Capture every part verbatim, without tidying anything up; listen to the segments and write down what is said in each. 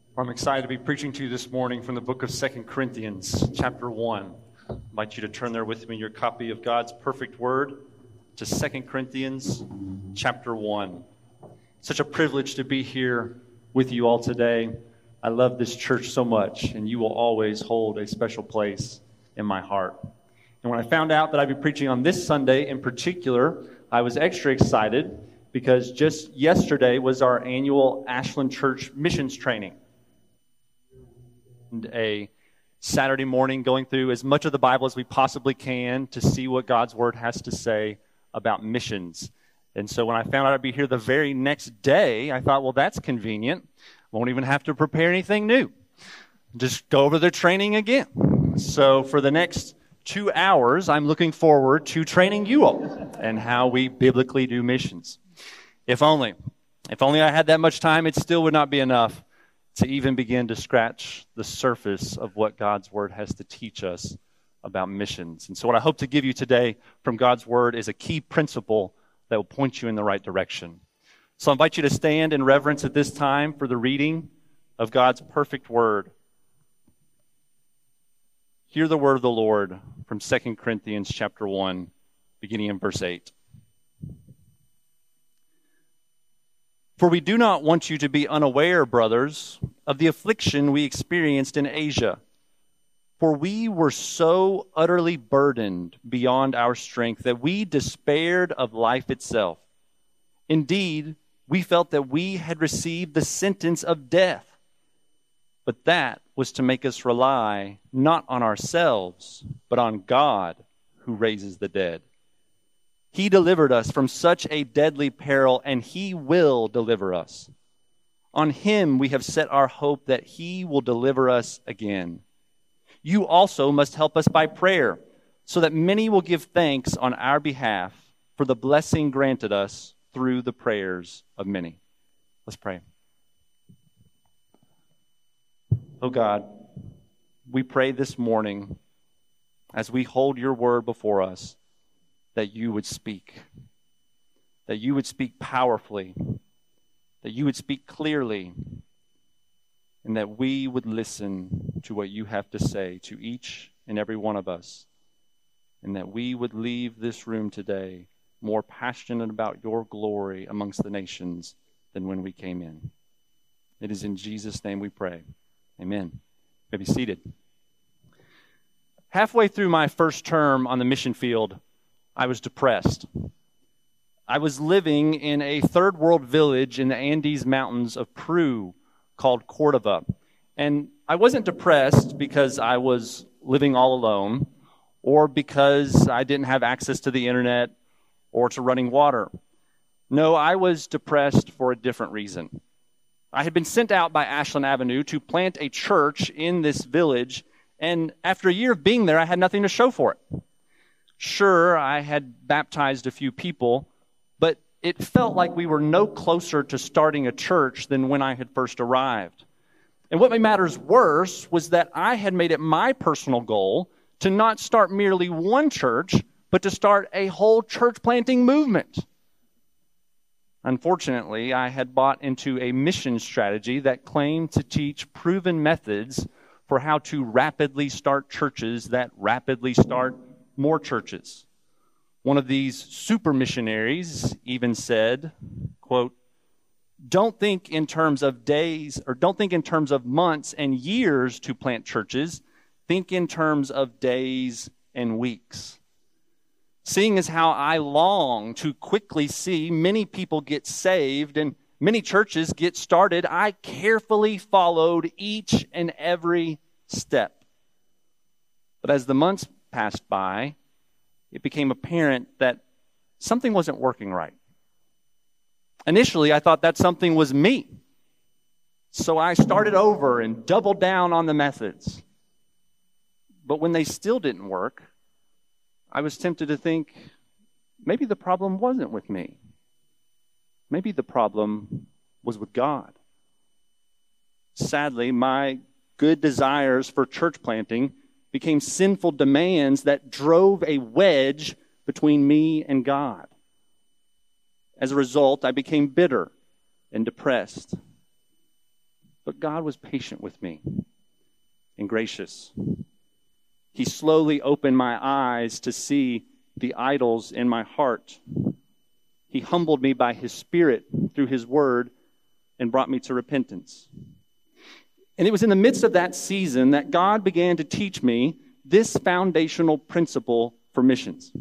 I'm excited to be preaching to you this morning from the book of Second Corinthians, chapter one. I invite you to turn there with me in your copy of God's perfect word to Second Corinthians, chapter one. Such a privilege to be here with you all today. I love this church so much, and you will always hold a special place in my heart. And when I found out that I'd be preaching on this Sunday in particular, I was extra excited because just yesterday was our annual Ashland Church missions training. And a Saturday morning going through as much of the Bible as we possibly can to see what God's Word has to say about missions. And so when I found out I'd be here the very next day, I thought, well, that's convenient. Won't even have to prepare anything new. Just go over the training again. So for the next two hours, I'm looking forward to training you all and how we biblically do missions. If only, if only I had that much time, it still would not be enough to even begin to scratch the surface of what God's Word has to teach us about missions. And so what I hope to give you today from God's Word is a key principle that will point you in the right direction. So I invite you to stand in reverence at this time for the reading of God's perfect Word. Hear the word of the Lord from Second Corinthians chapter one, beginning in verse eight. For we do not want you to be unaware, brothers, of the affliction we experienced in Asia. For we were so utterly burdened beyond our strength that we despaired of life itself. Indeed, we felt that we had received the sentence of death. But that was to make us rely not on ourselves, but on God who raises the dead. He delivered us from such a deadly peril, and He will deliver us. On Him we have set our hope that He will deliver us again. You also must help us by prayer, so that many will give thanks on our behalf for the blessing granted us through the prayers of many. Let's pray. Oh God, we pray this morning as we hold your word before us, that you would speak, that you would speak powerfully, that you would speak clearly, and that we would listen to what you have to say to each and every one of us, and that we would leave this room today more passionate about your glory amongst the nations than when we came in. It is in Jesus' name we pray. Amen. You may be seated. Halfway through my first term on the mission field, I was depressed. I was living in a third world village in the Andes Mountains of Peru called Cordova. And I wasn't depressed because I was living all alone or because I didn't have access to the internet or to running water. No, I was depressed for a different reason. I had been sent out by Ashland Avenue to plant a church in this village, and after a year of being there, I had nothing to show for it. Sure, I had baptized a few people, but it felt like we were no closer to starting a church than when I had first arrived. And what made matters worse was that I had made it my personal goal to not start merely one church, but to start a whole church planting movement. Unfortunately, I had bought into a mission strategy that claimed to teach proven methods for how to rapidly start churches that rapidly start more churches. One of these super missionaries even said, quote, don't think in terms of days, or don't think in terms of months and years to plant churches. Think in terms of days and weeks. Seeing as how I long to quickly see many people get saved and many churches get started, I carefully followed each and every step. But as the months passed by, it became apparent that something wasn't working right. Initially, I thought that something was me. So I started over and doubled down on the methods. But when they still didn't work, I was tempted to think, maybe the problem wasn't with me. Maybe the problem was with God. Sadly, my good desires for church planting became sinful demands that drove a wedge between me and God. As a result, I became bitter and depressed. But God was patient with me and gracious. He slowly opened my eyes to see the idols in my heart. He humbled me by his Spirit through his word and brought me to repentance. And it was in the midst of that season that God began to teach me this foundational principle for missions.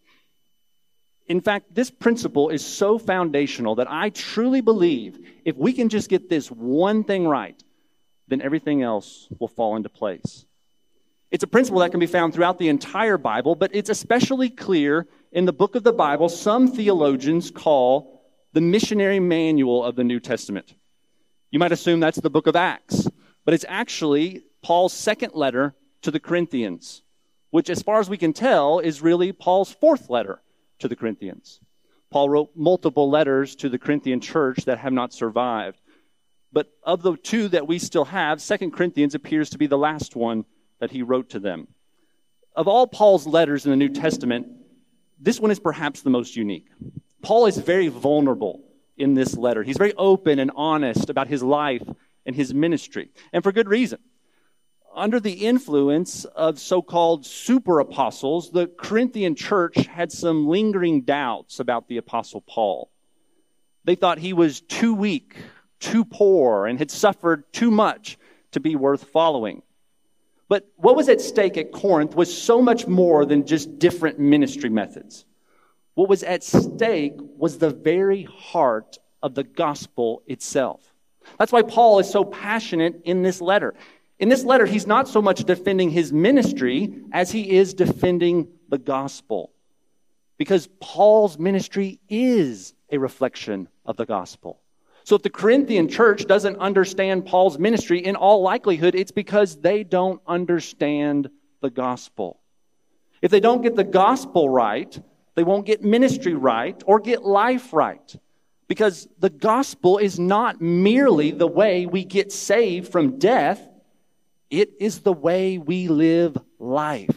In fact, this principle is so foundational that I truly believe if we can just get this one thing right, then everything else will fall into place. It's a principle that can be found throughout the entire Bible, but it's especially clear in the book of the Bible some theologians call the missionary manual of the New Testament. You might assume that's the book of Acts, but it's actually Paul's second letter to the Corinthians, which, as far as we can tell, is really Paul's fourth letter to the Corinthians. Paul wrote multiple letters to the Corinthian church that have not survived. But of the two that we still have, Second Corinthians appears to be the last one that he wrote to them. Of all Paul's letters in the New Testament, this one is perhaps the most unique. Paul is very vulnerable in this letter. He's very open and honest about his life and his ministry, and for good reason. Under the influence of so-called super apostles, the Corinthian church had some lingering doubts about the apostle Paul. They thought he was too weak, too poor, and had suffered too much to be worth following. But what was at stake at Corinth was so much more than just different ministry methods. What was at stake was the very heart of the gospel itself. That's why Paul is so passionate in this letter. In this letter, he's not so much defending his ministry as he is defending the gospel. Because Paul's ministry is a reflection of the gospel. So if the Corinthian church doesn't understand Paul's ministry, in all likelihood, it's because they don't understand the gospel. If they don't get the gospel right, they won't get ministry right or get life right. Because the gospel is not merely the way we get saved from death. It is the way we live life.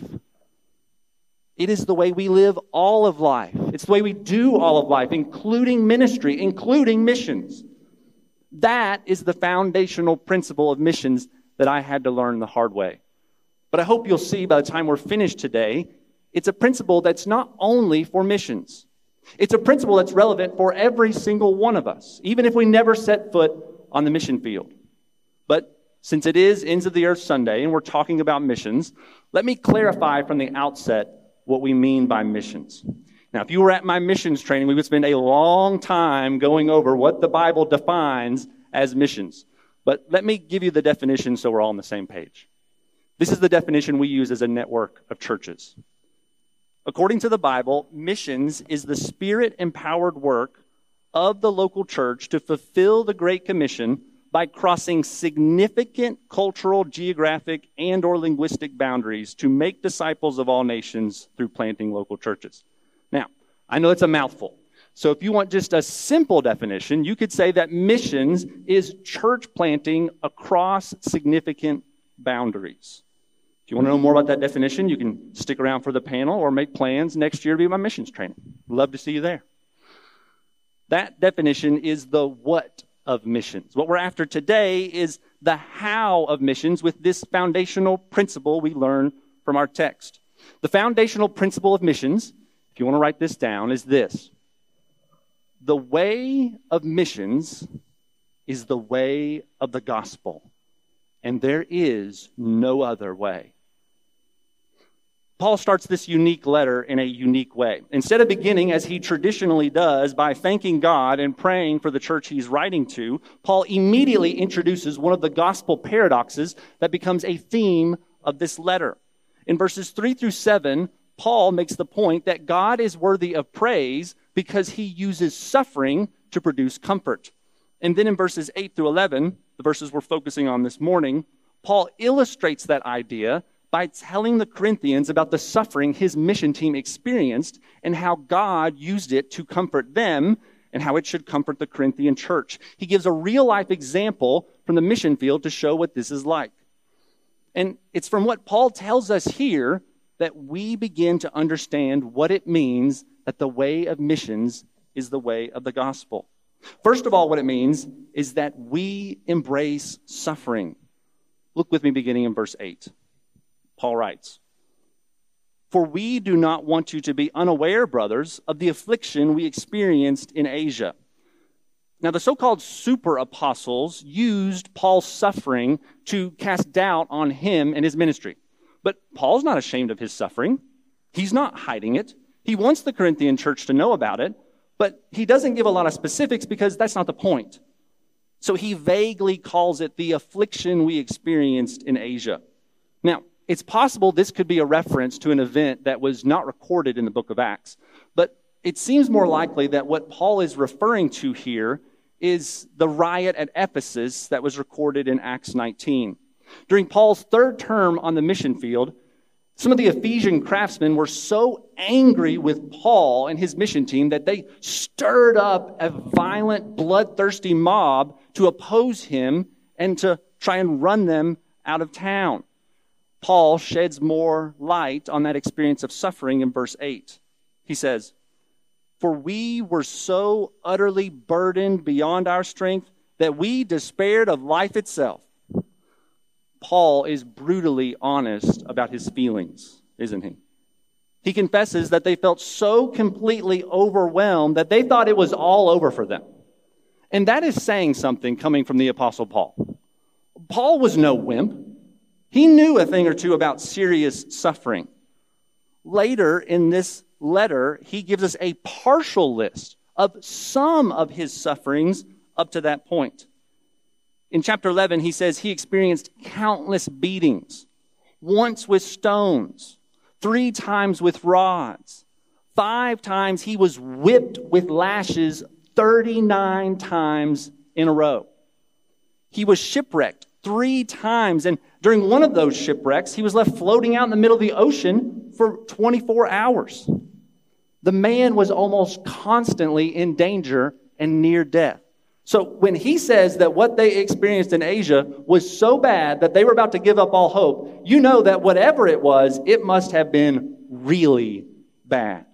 It is the way we live all of life. It's the way we do all of life, including ministry, including missions. That is the foundational principle of missions that I had to learn the hard way. But I hope you'll see by the time we're finished today, it's a principle that's not only for missions. It's a principle that's relevant for every single one of us, even if we never set foot on the mission field. But since it is Ends of the Earth Sunday and we're talking about missions, let me clarify from the outset what we mean by missions. Now, if you were at my missions training, we would spend a long time going over what the Bible defines as missions. But let me give you the definition so we're all on the same page. This is the definition we use as a network of churches. According to the Bible, missions is the Spirit-empowered work of the local church to fulfill the Great Commission by crossing significant cultural, geographic, and or linguistic boundaries to make disciples of all nations through planting local churches. Now, I know it's a mouthful. So if you want just a simple definition, you could say that missions is church planting across significant boundaries. If you want to know more about that definition, you can stick around for the panel or make plans next year to be my missions training. Love to see you there. That definition is the what of missions. What we're after today is the how of missions with this foundational principle we learn from our text. The foundational principle of missions, if you want to write this down, is this. The way of missions is the way of the gospel, and there is no other way. Paul starts this unique letter in a unique way. Instead of beginning, as he traditionally does, by thanking God and praying for the church he's writing to, Paul immediately introduces one of the gospel paradoxes that becomes a theme of this letter. In verses three through seven, Paul makes the point that God is worthy of praise because he uses suffering to produce comfort. And then in verses eight through eleven, the verses we're focusing on this morning, Paul illustrates that idea by telling the Corinthians about the suffering his mission team experienced and how God used it to comfort them and how it should comfort the Corinthian church. He gives a real-life example from the mission field to show what this is like. And it's from what Paul tells us here that we begin to understand what it means that the way of missions is the way of the gospel. First of all, what it means is that we embrace suffering. Look with me beginning in verse eight. Paul writes, "For we do not want you to be unaware, brothers, of the affliction we experienced in Asia." Now, the so-called super apostles used Paul's suffering to cast doubt on him and his ministry. But Paul's not ashamed of his suffering. He's not hiding it. He wants the Corinthian church to know about it, but he doesn't give a lot of specifics because that's not the point. So he vaguely calls it the affliction we experienced in Asia. Now, it's possible this could be a reference to an event that was not recorded in the book of Acts, but it seems more likely that what Paul is referring to here is the riot at Ephesus that was recorded in Acts nineteen. During Paul's third term on the mission field, some of the Ephesian craftsmen were so angry with Paul and his mission team that they stirred up a violent, bloodthirsty mob to oppose him and to try and run them out of town. Paul sheds more light on that experience of suffering in verse eight. He says, "For we were so utterly burdened beyond our strength that we despaired of life itself." Paul is brutally honest about his feelings, isn't he? He confesses that they felt so completely overwhelmed that they thought it was all over for them. And that is saying something coming from the Apostle Paul. Paul was no wimp. He knew a thing or two about serious suffering. Later in this letter, he gives us a partial list of some of his sufferings up to that point. In chapter eleven, he says he experienced countless beatings, once with stones, three times with rods, five times he was whipped with lashes thirty-nine times in a row. He was shipwrecked three times, and during one of those shipwrecks, he was left floating out in the middle of the ocean for twenty-four hours. The man was almost constantly in danger and near death. So when he says that what they experienced in Asia was so bad that they were about to give up all hope, you know that whatever it was, it must have been really bad.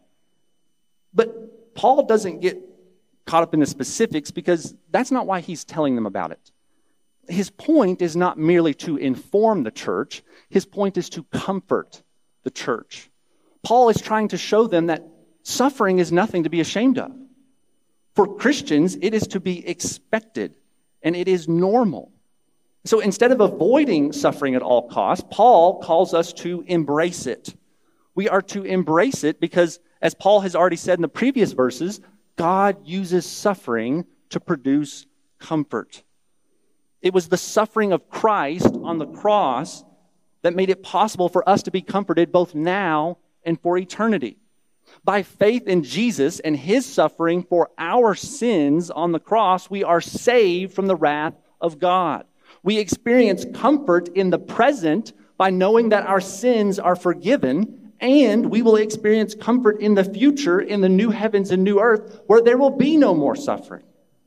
But Paul doesn't get caught up in the specifics because that's not why he's telling them about it. His point is not merely to inform the church. His point is to comfort the church. Paul is trying to show them that suffering is nothing to be ashamed of. For Christians, it is to be expected, and it is normal. So instead of avoiding suffering at all costs, Paul calls us to embrace it. We are to embrace it because, as Paul has already said in the previous verses, God uses suffering to produce comfort. It was the suffering of Christ on the cross that made it possible for us to be comforted both now and for eternity. By faith in Jesus and his suffering for our sins on the cross, we are saved from the wrath of God. We experience comfort in the present by knowing that our sins are forgiven, and we will experience comfort in the future in the new heavens and new earth where there will be no more suffering.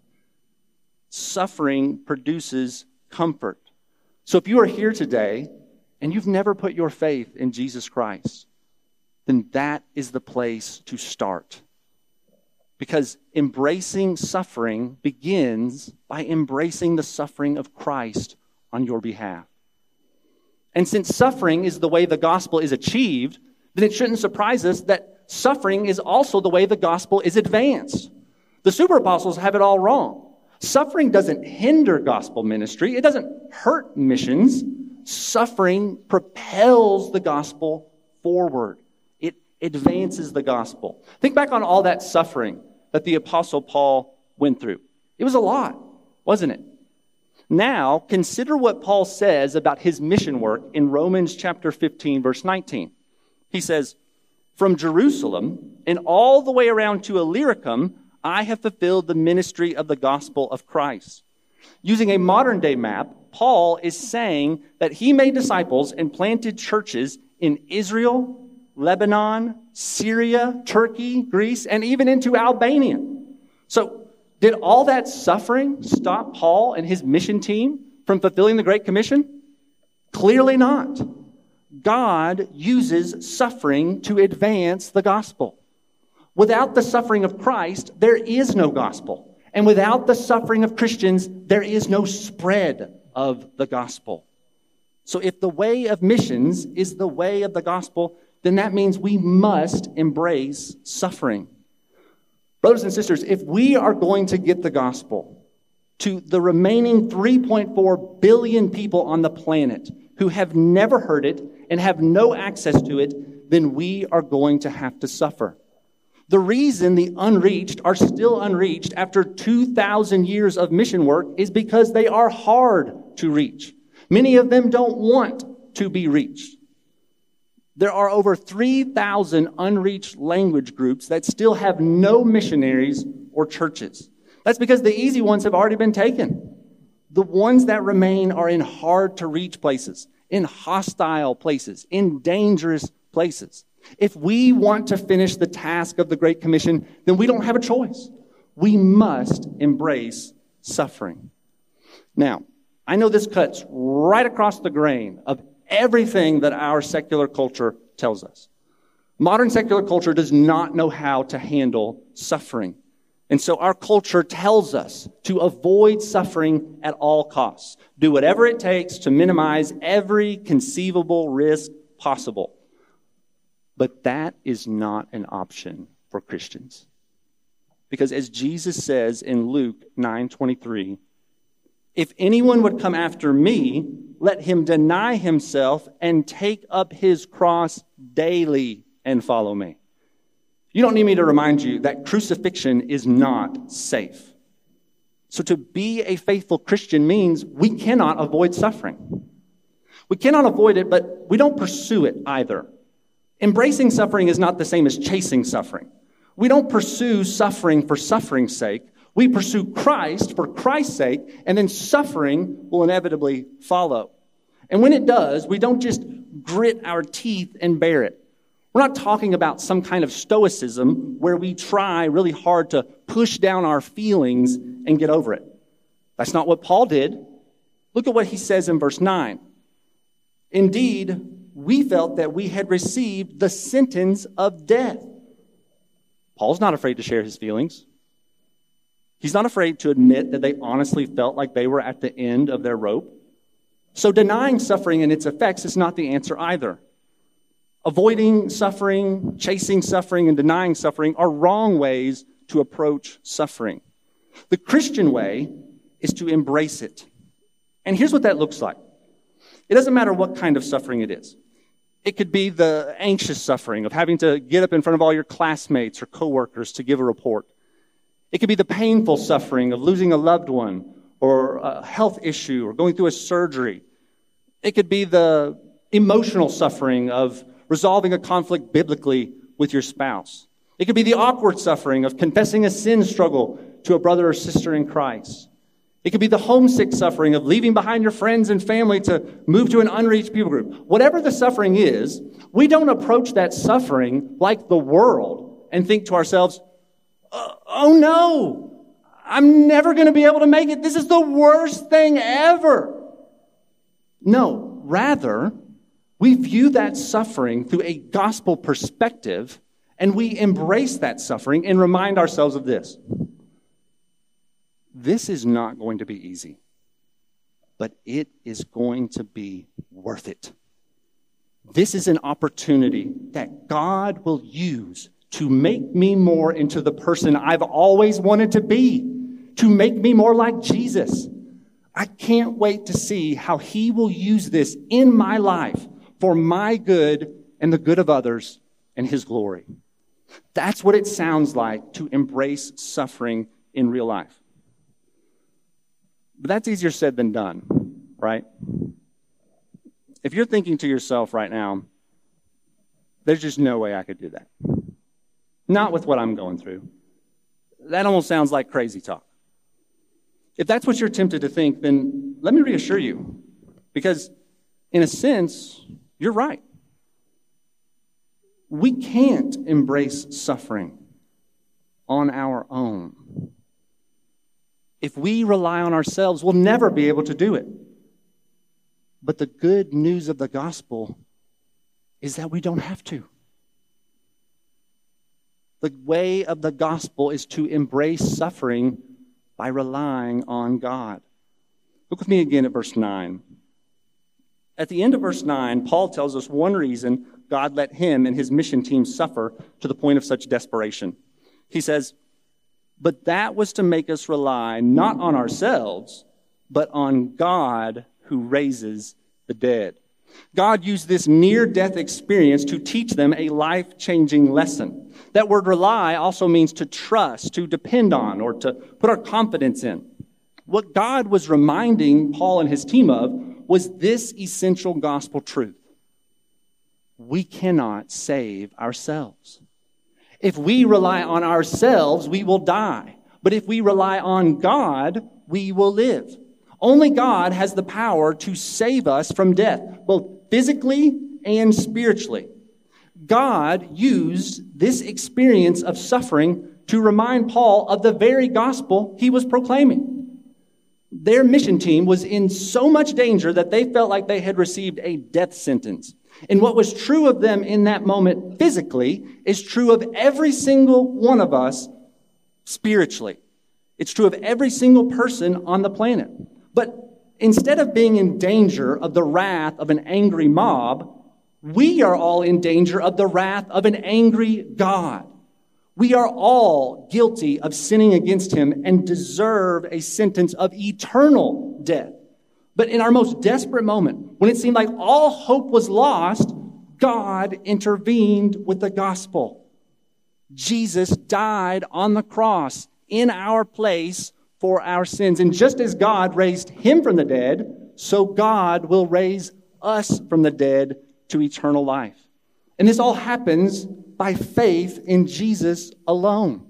Suffering produces comfort. So if you are here today and you've never put your faith in Jesus Christ, then that is the place to start. Because embracing suffering begins by embracing the suffering of Christ on your behalf. And since suffering is the way the gospel is achieved, then it shouldn't surprise us that suffering is also the way the gospel is advanced. The super apostles have it all wrong. Suffering doesn't hinder gospel ministry. It doesn't hurt missions. Suffering propels the gospel forward. Advances the gospel. Think back on all that suffering that the Apostle Paul went through. It was a lot, wasn't it? Now, consider what Paul says about his mission work in Romans chapter fifteen, verse nineteen. He says, "From Jerusalem and all the way around to Illyricum, I have fulfilled the ministry of the gospel of Christ." Using a modern-day map, Paul is saying that he made disciples and planted churches in Israel, Lebanon, Syria, Turkey, Greece, and even into Albania. So, did all that suffering stop Paul and his mission team from fulfilling the Great Commission? Clearly not. God uses suffering to advance the gospel. Without the suffering of Christ, there is no gospel. And without the suffering of Christians, there is no spread of the gospel. So if the way of missions is the way of the gospel, then that means we must embrace suffering. Brothers and sisters, if we are going to get the gospel to the remaining three point four billion people on the planet who have never heard it and have no access to it, then we are going to have to suffer. The reason the unreached are still unreached after two thousand years of mission work is because they are hard to reach. Many of them don't want to be reached. There are over three thousand unreached language groups that still have no missionaries or churches. That's because the easy ones have already been taken. The ones that remain are in hard-to-reach places, in hostile places, in dangerous places. If we want to finish the task of the Great Commission, then we don't have a choice. We must embrace suffering. Now, I know this cuts right across the grain of everything that our secular culture tells us. Modern secular culture does not know how to handle suffering. And so our culture tells us to avoid suffering at all costs. Do whatever it takes to minimize every conceivable risk possible. But that is not an option for Christians. Because as Jesus says in Luke nine twenty-three, if anyone would come after me, let him deny himself and take up his cross daily and follow me. You don't need me to remind you that crucifixion is not safe. So to be a faithful Christian means we cannot avoid suffering. We cannot avoid it, but we don't pursue it either. Embracing suffering is not the same as chasing suffering. We don't pursue suffering for suffering's sake. We pursue Christ for Christ's sake, and then suffering will inevitably follow. And when it does, we don't just grit our teeth and bear it. We're not talking about some kind of stoicism where we try really hard to push down our feelings and get over it. That's not what Paul did. Look at what he says in verse nine. Indeed, we felt that we had received the sentence of death. Paul's not afraid to share his feelings. He's not afraid to admit that they honestly felt like they were at the end of their rope. So denying suffering and its effects is not the answer either. Avoiding suffering, chasing suffering, and denying suffering are wrong ways to approach suffering. The Christian way is to embrace it. And here's what that looks like. It doesn't matter what kind of suffering it is. It could be the anxious suffering of having to get up in front of all your classmates or coworkers to give a report. It could be the painful suffering of losing a loved one or a health issue or going through a surgery. It could be the emotional suffering of resolving a conflict biblically with your spouse. It could be the awkward suffering of confessing a sin struggle to a brother or sister in Christ. It could be the homesick suffering of leaving behind your friends and family to move to an unreached people group. Whatever the suffering is, we don't approach that suffering like the world and think to ourselves, oh, oh no, I'm never going to be able to make it. This is the worst thing ever. No, rather, we view that suffering through a gospel perspective, and we embrace that suffering and remind ourselves of this. This is not going to be easy, but it is going to be worth it. This is an opportunity that God will use to make me more into the person I've always wanted to be, to make me more like Jesus. I can't wait to see how he will use this in my life for my good and the good of others and his glory. That's what it sounds like to embrace suffering in real life. But that's easier said than done, right? If you're thinking to yourself right now, there's just no way I could do that. Not with what I'm going through. That almost sounds like crazy talk. If that's what you're tempted to think, then let me reassure you. Because in a sense, you're right. We can't embrace suffering on our own. If we rely on ourselves, we'll never be able to do it. But the good news of the gospel is that we don't have to. The way of the gospel is to embrace suffering by relying on God. Look with me again at verse nine. At the end of verse nine, Paul tells us one reason God let him and his mission team suffer to the point of such desperation. He says, "But that was to make us rely not on ourselves, but on God who raises the dead." God used this near-death experience to teach them a life-changing lesson. That word rely also means to trust, to depend on, or to put our confidence in. What God was reminding Paul and his team of was this essential gospel truth. We cannot save ourselves. If we rely on ourselves, we will die. But if we rely on God, we will live. Only God has the power to save us from death, both physically and spiritually. God used this experience of suffering to remind Paul of the very gospel he was proclaiming. Their mission team was in so much danger that they felt like they had received a death sentence. And what was true of them in that moment physically is true of every single one of us spiritually. It's true of every single person on the planet. But instead of being in danger of the wrath of an angry mob, we are all in danger of the wrath of an angry God. We are all guilty of sinning against him and deserve a sentence of eternal death. But in our most desperate moment, when it seemed like all hope was lost, God intervened with the gospel. Jesus died on the cross in our place for our sins. And just as God raised him from the dead, so God will raise us from the dead to eternal life. And this all happens by faith in Jesus alone.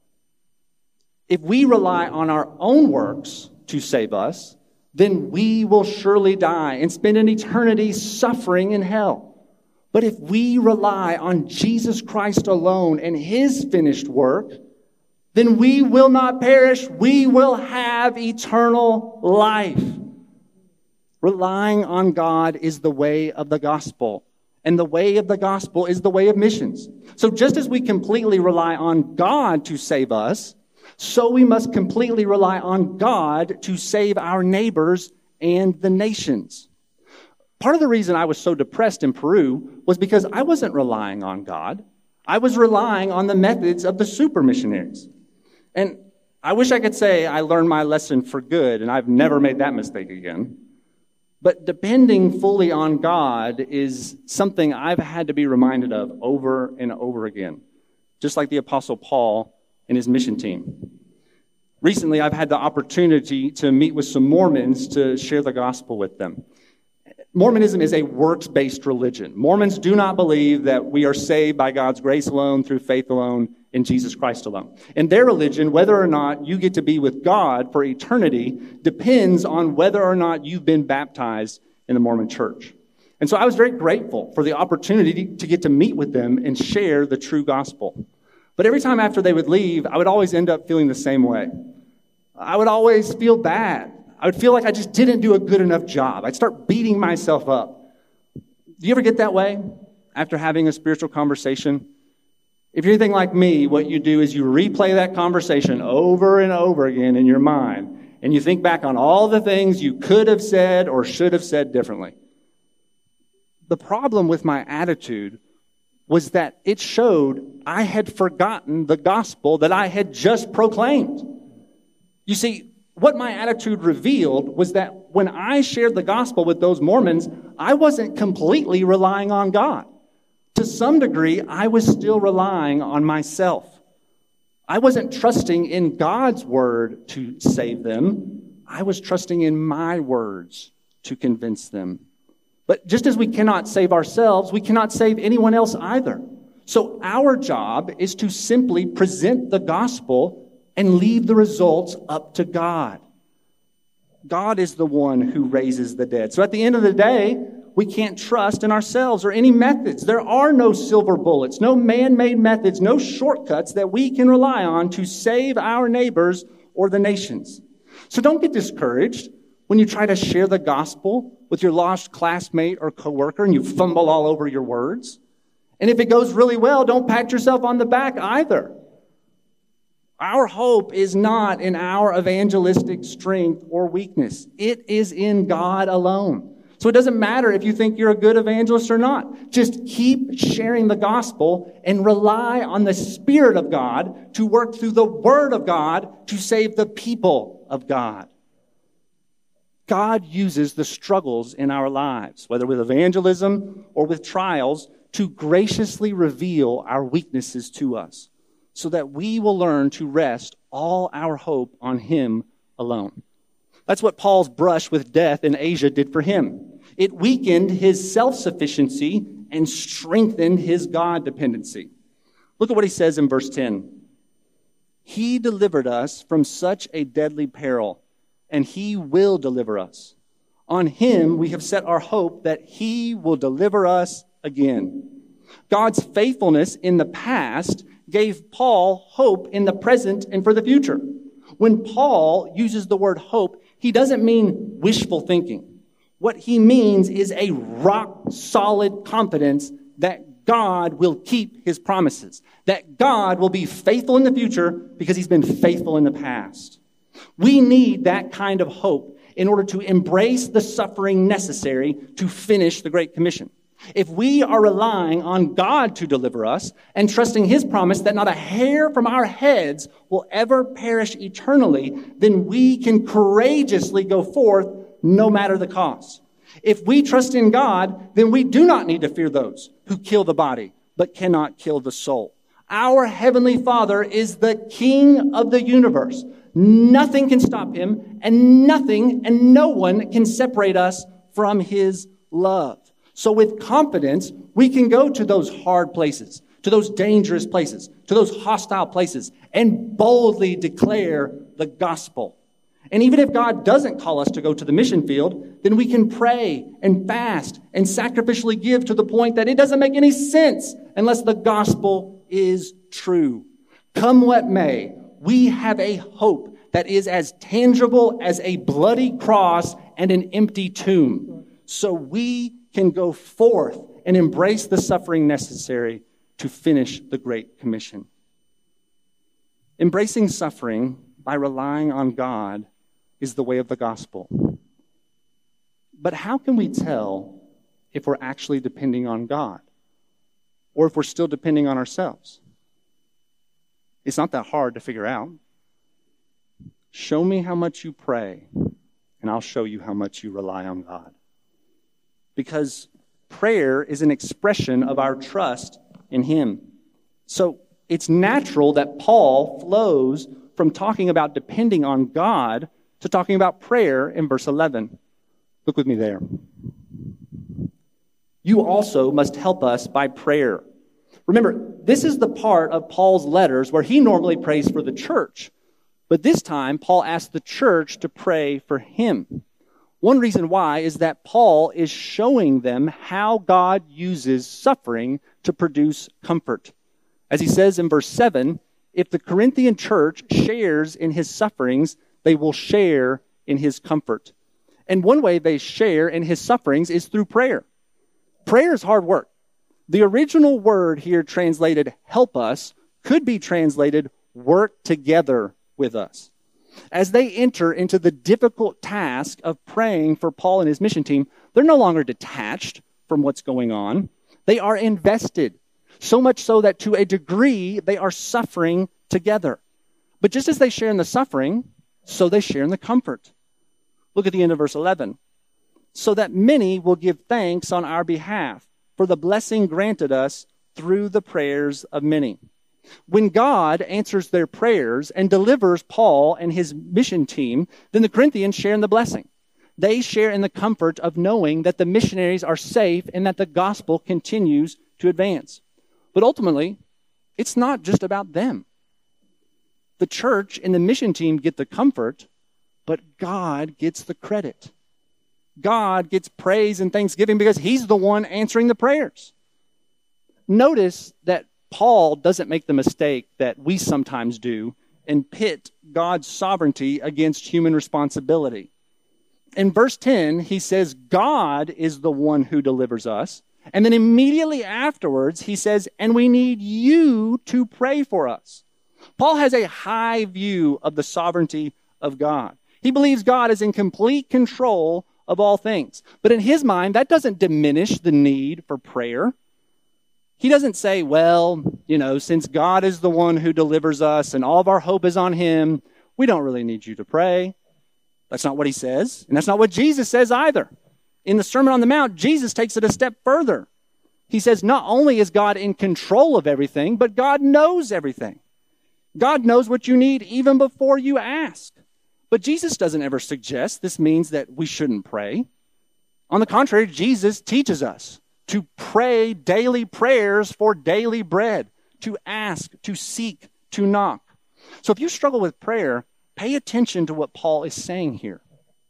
If we rely on our own works to save us, then we will surely die and spend an eternity suffering in hell. But if we rely on Jesus Christ alone and his finished work, then we will not perish. We will have eternal life. Relying on God is the way of the gospel. And the way of the gospel is the way of missions. So just as we completely rely on God to save us, so we must completely rely on God to save our neighbors and the nations. Part of the reason I was so depressed in Peru was because I wasn't relying on God. I was relying on the methods of the super missionaries. And I wish I could say I learned my lesson for good, and I've never made that mistake again. But depending fully on God is something I've had to be reminded of over and over again, just like the Apostle Paul and his mission team. Recently, I've had the opportunity to meet with some Mormons to share the gospel with them. Mormonism is a works-based religion. Mormons do not believe that we are saved by God's grace alone, through faith alone, in Jesus Christ alone. In their religion, whether or not you get to be with God for eternity depends on whether or not you've been baptized in the Mormon church. And so I was very grateful for the opportunity to get to meet with them and share the true gospel. But every time after they would leave, I would always end up feeling the same way. I would always feel bad. I would feel like I just didn't do a good enough job. I'd start beating myself up. Do you ever get that way after having a spiritual conversation? If you're anything like me, what you do is you replay that conversation over and over again in your mind, and you think back on all the things you could have said or should have said differently. The problem with my attitude was that it showed I had forgotten the gospel that I had just proclaimed. You see, what my attitude revealed was that when I shared the gospel with those Mormons, I wasn't completely relying on God. To some degree, I was still relying on myself. I wasn't trusting in God's word to save them. I was trusting in my words to convince them. But just as we cannot save ourselves, we cannot save anyone else either. So our job is to simply present the gospel and leave the results up to God. God is the one who raises the dead. So at the end of the day, we can't trust in ourselves or any methods. There are no silver bullets, no man-made methods, no shortcuts that we can rely on to save our neighbors or the nations. So don't get discouraged when you try to share the gospel with your lost classmate or coworker and you fumble all over your words. And if it goes really well, don't pat yourself on the back either. Our hope is not in our evangelistic strength or weakness. It is in God alone. So it doesn't matter if you think you're a good evangelist or not. Just keep sharing the gospel and rely on the Spirit of God to work through the Word of God to save the people of God. God uses the struggles in our lives, whether with evangelism or with trials, to graciously reveal our weaknesses to us so that we will learn to rest all our hope on Him alone. That's what Paul's brush with death in Asia did for him. It weakened his self-sufficiency and strengthened his God dependency. Look at what he says in verse ten. He delivered us from such a deadly peril, and He will deliver us. On Him we have set our hope that He will deliver us again. God's faithfulness in the past gave Paul hope in the present and for the future. When Paul uses the word hope, he doesn't mean wishful thinking. What he means is a rock-solid confidence that God will keep His promises, that God will be faithful in the future because He's been faithful in the past. We need that kind of hope in order to embrace the suffering necessary to finish the Great Commission. If we are relying on God to deliver us and trusting His promise that not a hair from our heads will ever perish eternally, then we can courageously go forth no matter the cost. If we trust in God, then we do not need to fear those who kill the body but cannot kill the soul. Our Heavenly Father is the King of the universe. Nothing can stop Him, and nothing and no one can separate us from His love. So with confidence, we can go to those hard places, to those dangerous places, to those hostile places, and boldly declare the gospel. And even if God doesn't call us to go to the mission field, then we can pray and fast and sacrificially give to the point that it doesn't make any sense unless the gospel is true. Come what may, we have a hope that is as tangible as a bloody cross and an empty tomb. So we can go forth and embrace the suffering necessary to finish the Great Commission. Embracing suffering by relying on God is the way of the gospel. But how can we tell if we're actually depending on God or if we're still depending on ourselves? It's not that hard to figure out. Show me how much you pray, and I'll show you how much you rely on God. Because prayer is an expression of our trust in Him. So it's natural that Paul flows from talking about depending on God to talking about prayer in verse eleven. Look with me there. You also must help us by prayer. Remember, this is the part of Paul's letters where he normally prays for the church. But this time, Paul asked the church to pray for him. One reason why is that Paul is showing them how God uses suffering to produce comfort. As he says in verse seven, if the Corinthian church shares in his sufferings, they will share in his comfort. And one way they share in his sufferings is through prayer. Prayer is hard work. The original word here translated help us could be translated work together with us. As they enter into the difficult task of praying for Paul and his mission team, they're no longer detached from what's going on. They are invested, so much so that to a degree they are suffering together. But just as they share in the suffering, so they share in the comfort. Look at the end of verse eleven. So that many will give thanks on our behalf for the blessing granted us through the prayers of many. When God answers their prayers and delivers Paul and his mission team, then the Corinthians share in the blessing. They share in the comfort of knowing that the missionaries are safe and that the gospel continues to advance. But ultimately, it's not just about them. The church and the mission team get the comfort, but God gets the credit. God gets praise and thanksgiving because He's the one answering the prayers. Notice that Paul doesn't make the mistake that we sometimes do and pit God's sovereignty against human responsibility. In verse ten, he says, God is the one who delivers us. And then immediately afterwards, he says, and we need you to pray for us. Paul has a high view of the sovereignty of God. He believes God is in complete control of all things. But in his mind, that doesn't diminish the need for prayer. He doesn't say, well, you know, since God is the one who delivers us and all of our hope is on him, we don't really need you to pray. That's not what he says. And that's not what Jesus says either. In the Sermon on the Mount, Jesus takes it a step further. He says, not only is God in control of everything, but God knows everything. God knows what you need even before you ask. But Jesus doesn't ever suggest this means that we shouldn't pray. On the contrary, Jesus teaches us to pray daily prayers for daily bread, to ask, to seek, to knock. So if you struggle with prayer, pay attention to what Paul is saying here.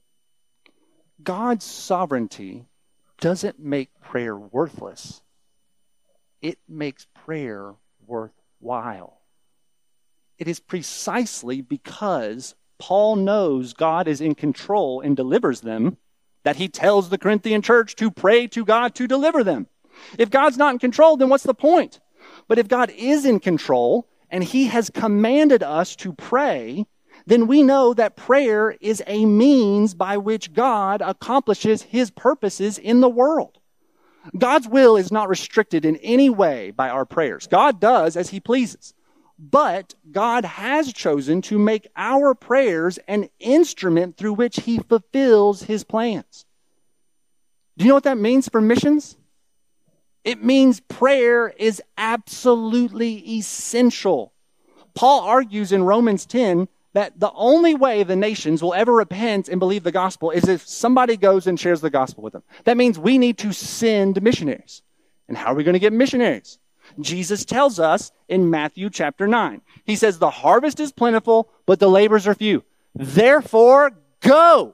God's sovereignty doesn't make prayer worthless. It makes prayer worthwhile. It is precisely because Paul knows God is in control and delivers them that he tells the Corinthian church to pray to God to deliver them. If God's not in control, then what's the point? But if God is in control and he has commanded us to pray, then we know that prayer is a means by which God accomplishes his purposes in the world. God's will is not restricted in any way by our prayers. God does as he pleases. But God has chosen to make our prayers an instrument through which he fulfills his plans. Do you know what that means for missions? It means prayer is absolutely essential. Paul argues in Romans ten that the only way the nations will ever repent and believe the gospel is if somebody goes and shares the gospel with them. That means we need to send missionaries. And how are we going to get missionaries? Jesus tells us in Matthew chapter nine. He says, the harvest is plentiful, but the laborers are few. Therefore, go.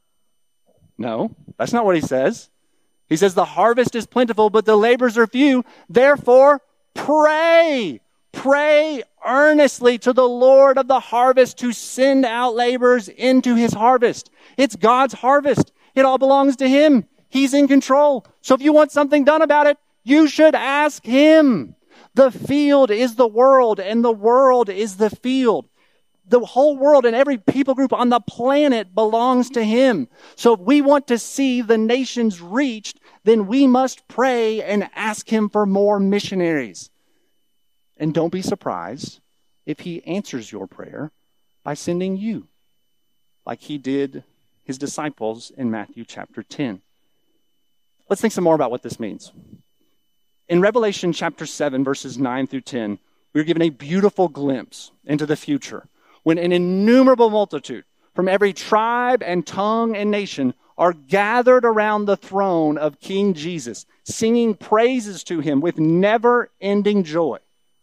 No, that's not what he says. He says, the harvest is plentiful, but the laborers are few. Therefore, pray. Pray earnestly to the Lord of the harvest to send out laborers into his harvest. It's God's harvest. It all belongs to him. He's in control. So if you want something done about it, you should ask him. The field is the world, and the world is the field. The whole world and every people group on the planet belongs to him. So if we want to see the nations reached, then we must pray and ask him for more missionaries. And don't be surprised if he answers your prayer by sending you, like he did his disciples in Matthew chapter ten. Let's think some more about what this means. In Revelation chapter seven, verses nine through ten, we are given a beautiful glimpse into the future when an innumerable multitude from every tribe and tongue and nation are gathered around the throne of King Jesus, singing praises to him with never-ending joy.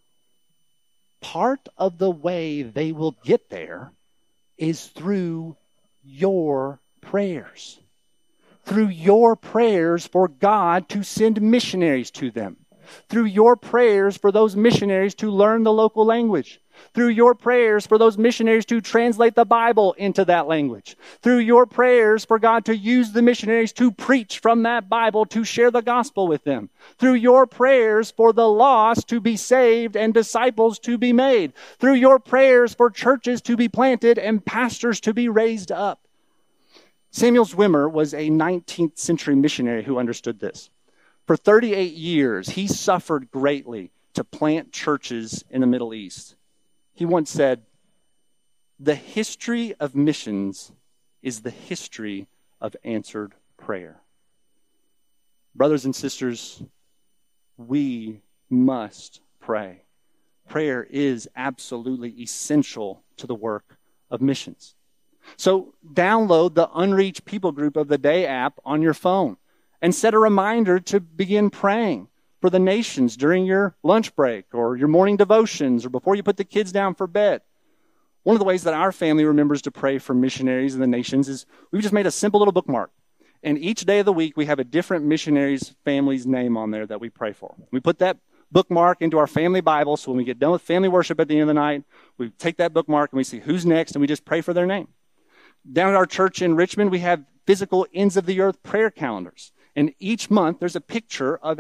Part of the way they will get there is through your prayers. Through your prayers for God to send missionaries to them. Through your prayers for those missionaries to learn the local language. Through your prayers for those missionaries to translate the Bible into that language. Through your prayers for God to use the missionaries to preach from that Bible to share the gospel with them. Through your prayers for the lost to be saved and disciples to be made. Through your prayers for churches to be planted and pastors to be raised up. Samuel Zwimmer was a nineteenth century missionary who understood this. For thirty-eight years, he suffered greatly to plant churches in the Middle East. He once said, the history of missions is the history of answered prayer. Brothers and sisters, we must pray. Prayer is absolutely essential to the work of missions. So download the Unreached People Group of the Day app on your phone and set a reminder to begin praying for the nations during your lunch break or your morning devotions or before you put the kids down for bed. One of the ways that our family remembers to pray for missionaries in the nations is we've just made a simple little bookmark. And each day of the week, we have a different missionary's family's name on there that we pray for. We put that bookmark into our family Bible, so when we get done with family worship at the end of the night, we take that bookmark and we see who's next, and we just pray for their name. Down at our church in Richmond, we have physical ends of the earth prayer calendars. And each month, there's a picture of a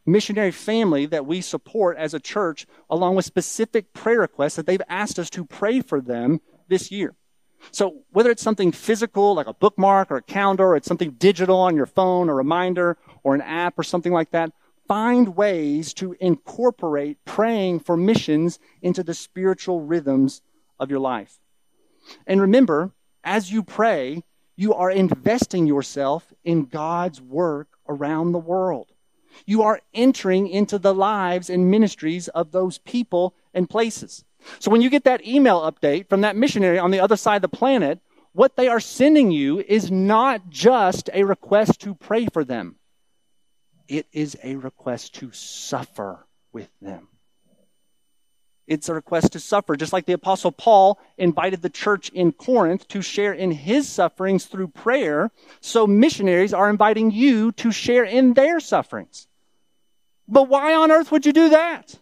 missionary family that we support as a church, along with specific prayer requests that they've asked us to pray for them this year. So whether it's something physical, like a bookmark or a calendar, or it's something digital on your phone, a reminder, or an app or something like that, find ways to incorporate praying for missions into the spiritual rhythms of your life. And remember, as you pray, you are investing yourself in God's work around the world. You are entering into the lives and ministries of those people and places. So when you get that email update from that missionary on the other side of the planet, what they are sending you is not just a request to pray for them. It is a request to suffer with them. It's a request to suffer, just like the Apostle Paul invited the church in Corinth to share in his sufferings through prayer, so missionaries are inviting you to share in their sufferings. But why on earth would you do that?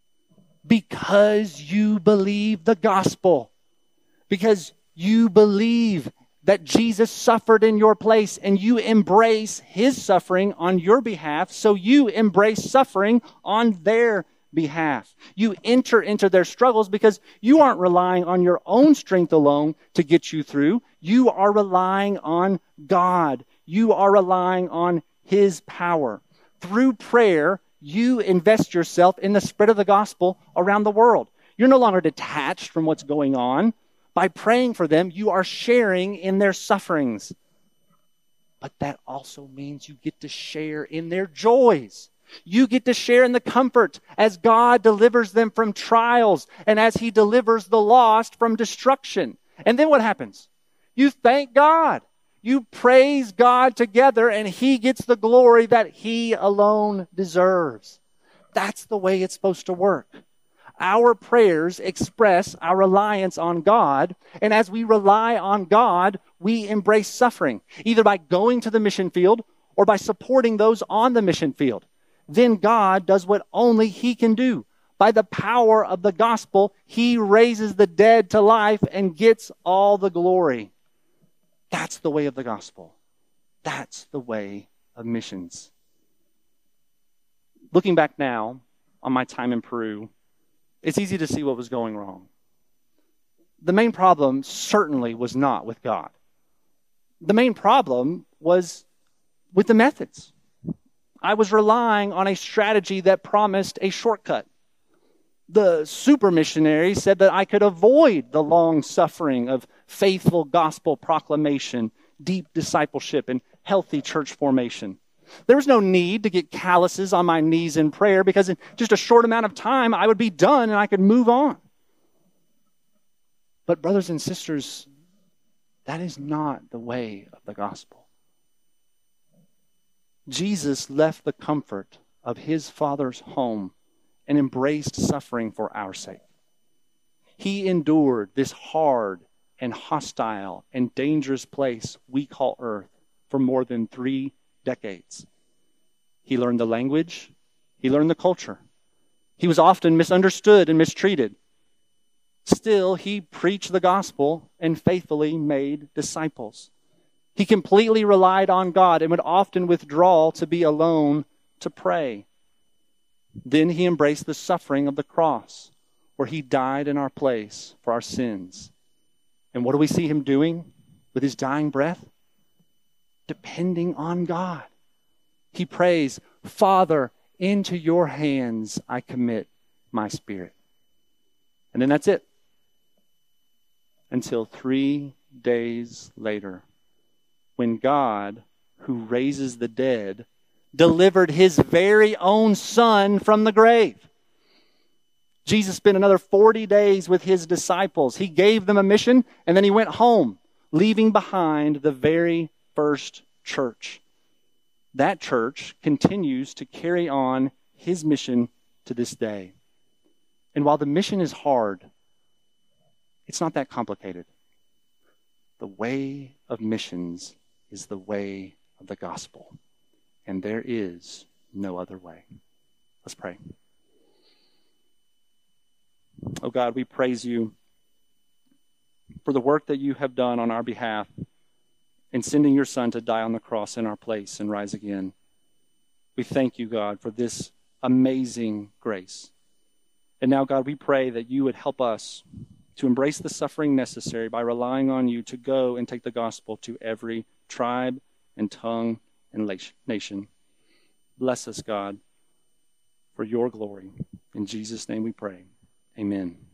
Because you believe the gospel. Because you believe that Jesus suffered in your place and you embrace his suffering on your behalf, so you embrace suffering on their behalf. You enter into their struggles because you aren't relying on your own strength alone to get you through. You are relying on God. You are relying on his power. Through prayer, you invest yourself in the spread of the gospel around the world. You're no longer detached from what's going on. By praying for them, you are sharing in their sufferings. But that also means you get to share in their joys. You get to share in the comfort as God delivers them from trials and as he delivers the lost from destruction. And then what happens? You thank God. You praise God together, and he gets the glory that he alone deserves. That's the way it's supposed to work. Our prayers express our reliance on God, and as we rely on God, we embrace suffering, either by going to the mission field or by supporting those on the mission field. Then God does what only he can do. By the power of the gospel, he raises the dead to life and gets all the glory. That's the way of the gospel. That's the way of missions. Looking back now on my time in Peru, it's easy to see what was going wrong. The main problem certainly was not with God. The main problem was with the methods. I was relying on a strategy that promised a shortcut. The super missionary said that I could avoid the long suffering of faithful gospel proclamation, deep discipleship, and healthy church formation. There was no need to get calluses on my knees in prayer because in just a short amount of time I would be done and I could move on. But brothers and sisters, that is not the way of the gospel. Jesus left the comfort of his Father's home and embraced suffering for our sake. He endured this hard and hostile and dangerous place we call earth for more than three decades. He learned the language. He learned the culture. He was often misunderstood and mistreated. Still, he preached the gospel and faithfully made disciples. He completely relied on God and would often withdraw to be alone to pray. Then he embraced the suffering of the cross, where he died in our place for our sins. And what do we see him doing with his dying breath? Depending on God. He prays, "Father, into your hands I commit my spirit." And then that's it. Until three days later, when God, who raises the dead, delivered his very own son from the grave. Jesus spent another forty days with his disciples. He gave them a mission, and then he went home, leaving behind the very first church. That church continues to carry on his mission to this day. And while the mission is hard, it's not that complicated. The way of missions is the way of the gospel. And there is no other way. Let's pray. Oh God, we praise you for the work that you have done on our behalf in sending your Son to die on the cross in our place and rise again. We thank you, God, for this amazing grace. And now, God, we pray that you would help us to embrace the suffering necessary by relying on you to go and take the gospel to every tribe and tongue and nation. Bless us, God, for your glory. In Jesus' name we pray. Amen.